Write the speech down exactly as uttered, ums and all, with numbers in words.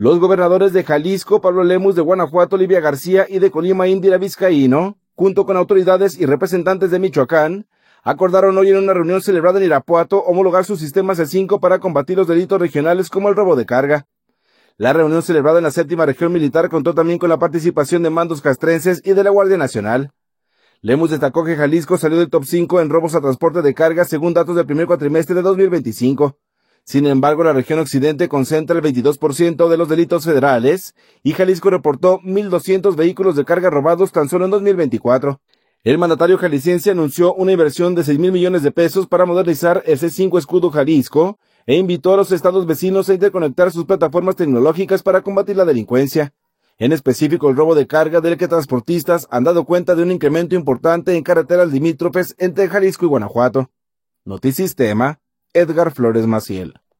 Los gobernadores de Jalisco, Pablo Lemus, de Guanajuato, Olivia García, y de Colima, Indira Vizcaíno, junto con autoridades y representantes de Michoacán, acordaron hoy en una reunión celebrada en Irapuato homologar sus sistemas C cinco para combatir los delitos regionales como el robo de carga. La reunión celebrada en la séptima región militar contó también con la participación de mandos castrenses y de la Guardia Nacional. Lemus destacó que Jalisco salió del top cinco en robos a transporte de carga según datos del primer cuatrimestre de dos mil veinticinco. Sin embargo, la región occidente concentra el veintidós por ciento de los delitos federales y Jalisco reportó mil doscientos vehículos de carga robados tan solo en dos mil veinticuatro. El mandatario jalisciense anunció una inversión de seis mil millones de pesos para modernizar el C cinco Escudo Jalisco e invitó a los estados vecinos a interconectar sus plataformas tecnológicas para combatir la delincuencia. En específico, el robo de carga, del que transportistas han dado cuenta de un incremento importante en carreteras limítrofes entre Jalisco y Guanajuato. Notisistema, Edgar Flores Maciel.